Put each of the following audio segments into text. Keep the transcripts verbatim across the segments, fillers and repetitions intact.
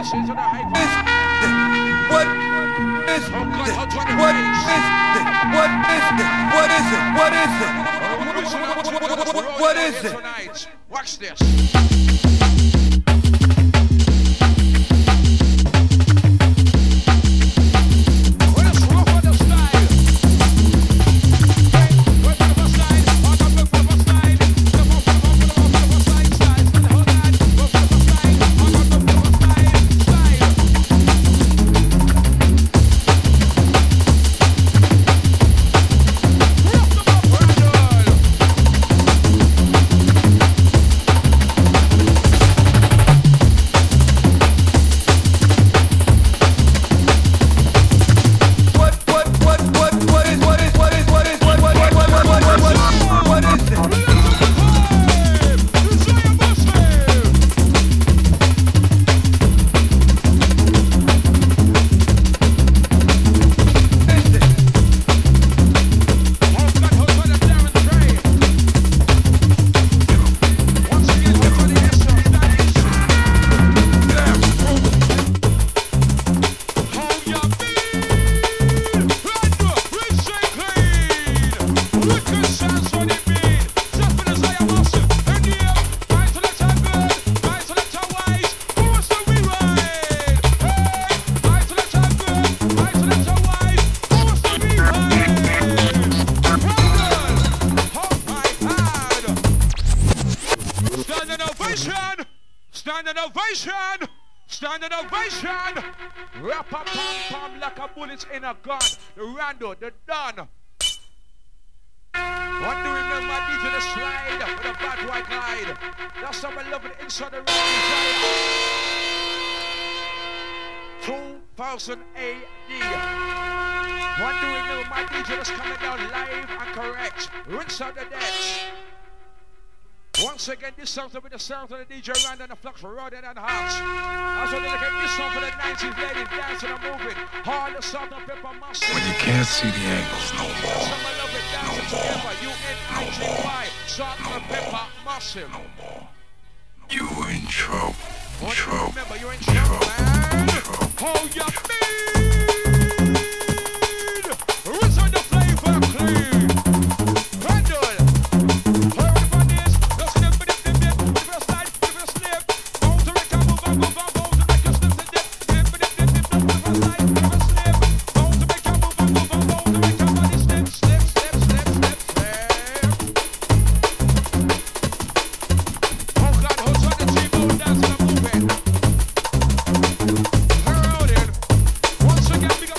Listen to the hype. What is this? What is this? What is this? What is it? What is it? What is it? Tonight. Watch this. In a gun, the Rando, the Don. What do we remember my D J the slide with a bad white glide? That's how I love it inside the round. two thousand A D. What do we remember my D J that's coming down live and correct? Rinse out the decks. Once again, this song's with the sound of the D J Rando and the Flux Rodden and Hearts. As well, look at this song for the nineties ladies dancing and moving. All the salt and pepper muscle. When you can't see the angles no more. Some of love it dancing together. U N I T Y. Salt and pepper muscle. No more. You in trouble. What Trouble. Remember, you're in trouble, man. Trouble. Hold your feet. Rinse on the flavor clean. Randall. Once again,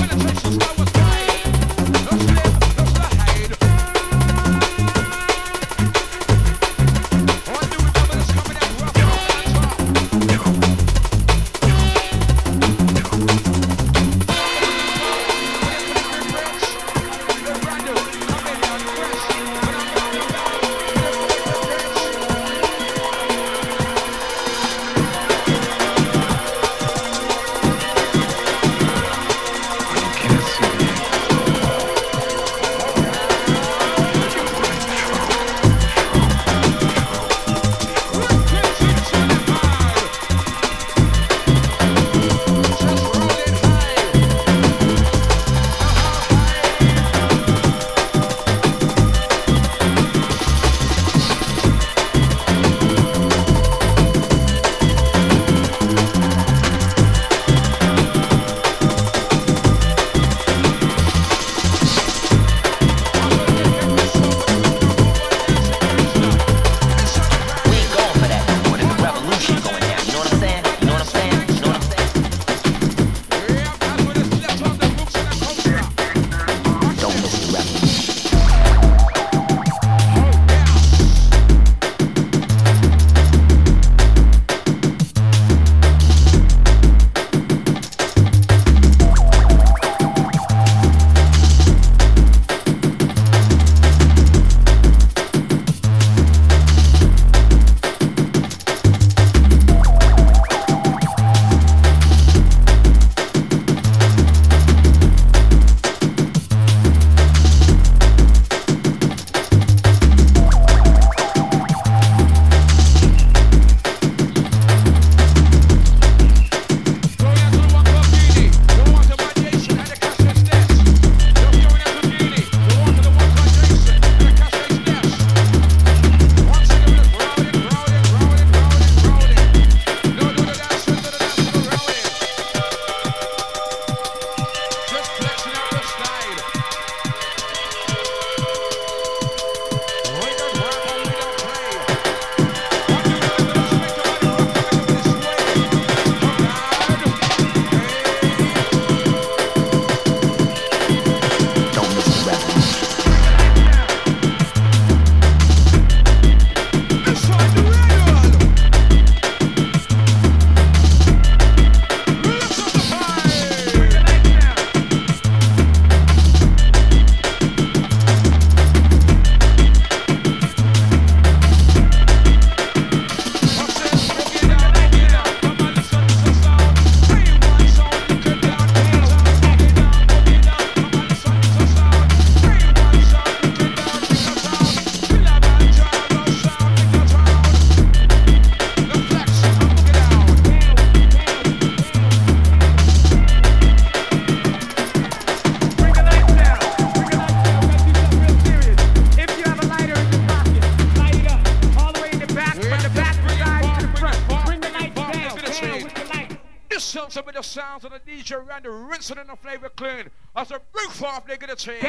Some of the sounds of the D J Randy rinsing in the flavor clean as a roof off they get a chain.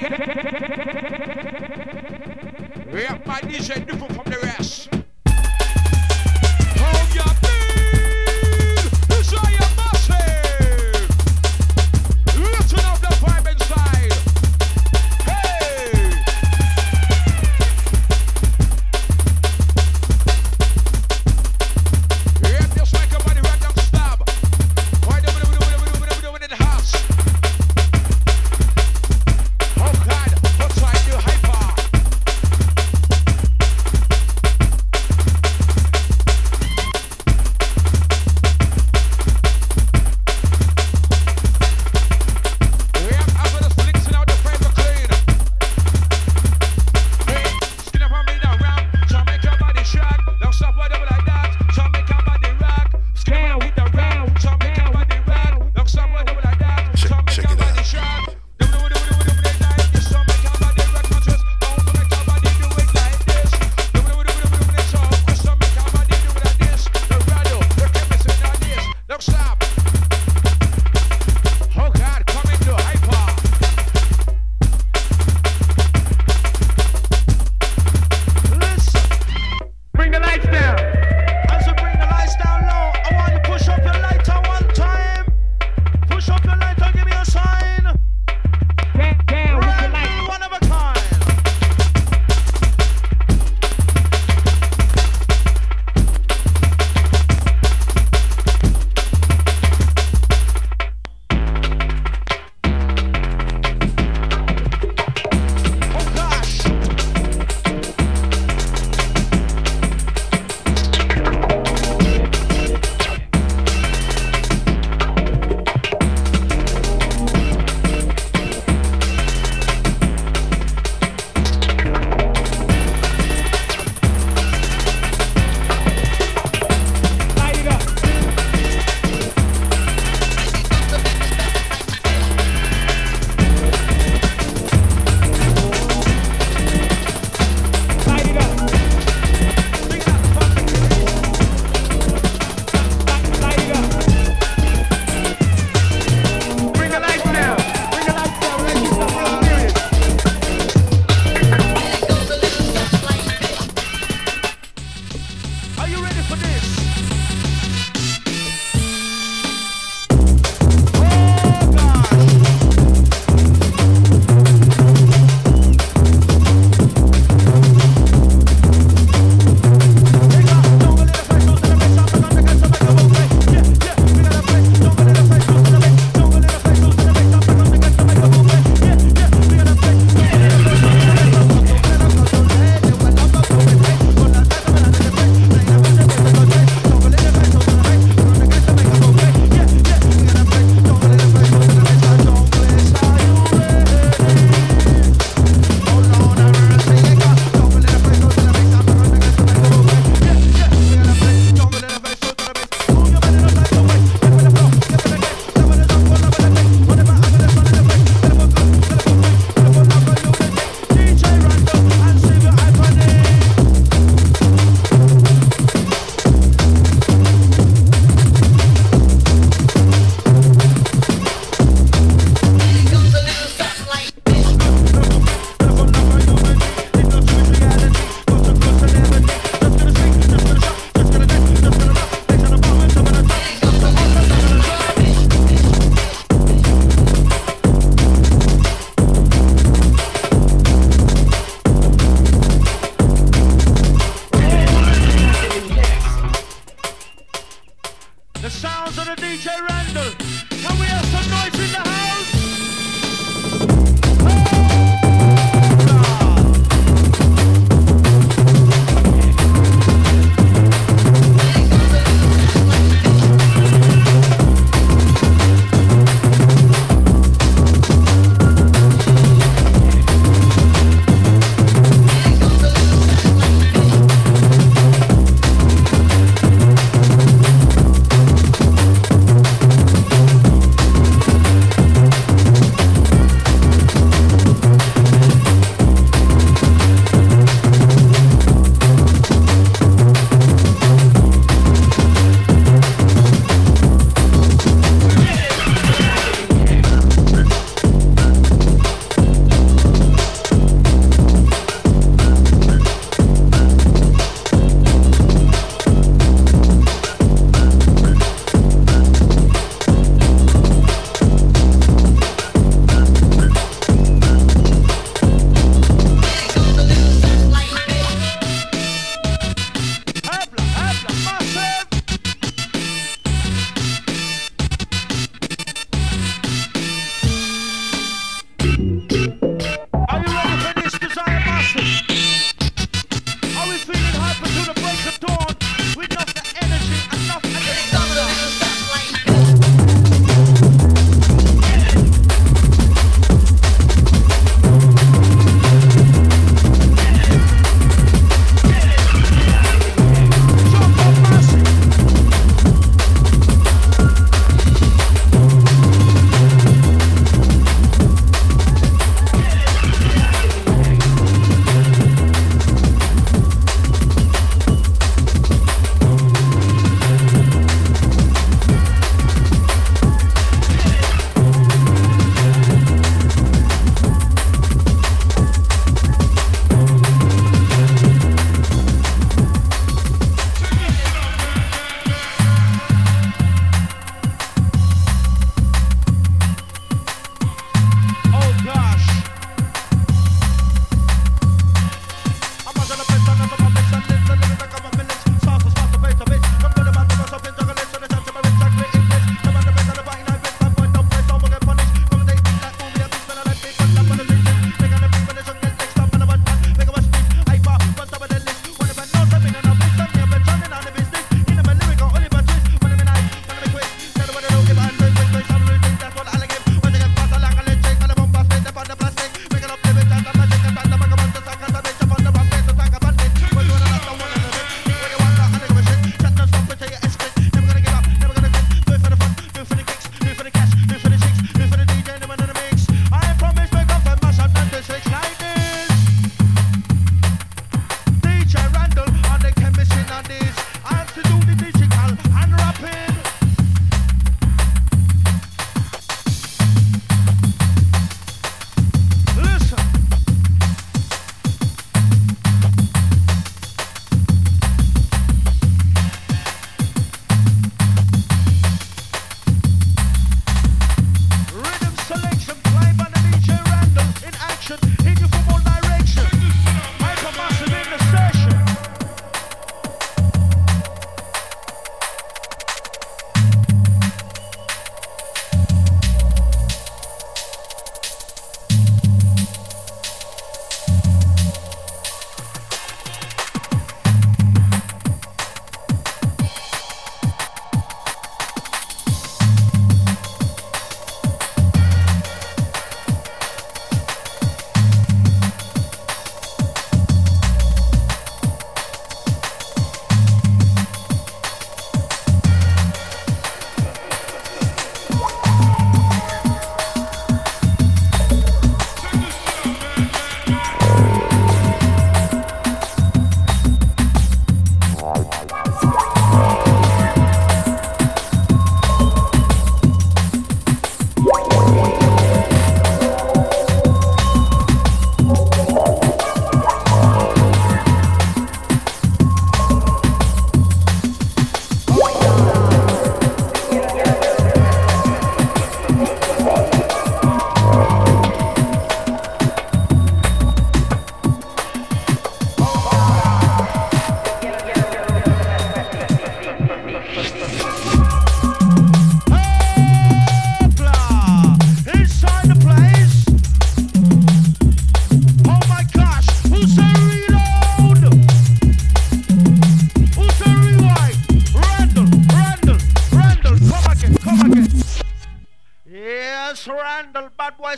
We have my D J different from the rest. How you mean? This is your massive. Listen up the vibe inside. Hey! We have this make a body random stab. Why do we do we do we do we do in the house? Oh God, what's I do hyper?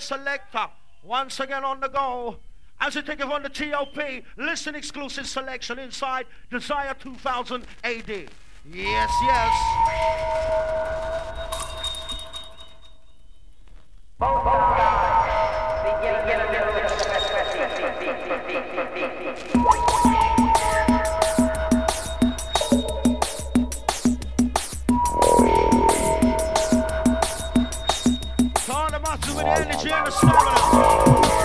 selector. Once again on the go. As you take it on the T O P, listen exclusive selection inside Desire two thousand A D. Yes, yes. Turn the master with the energy and the stamina.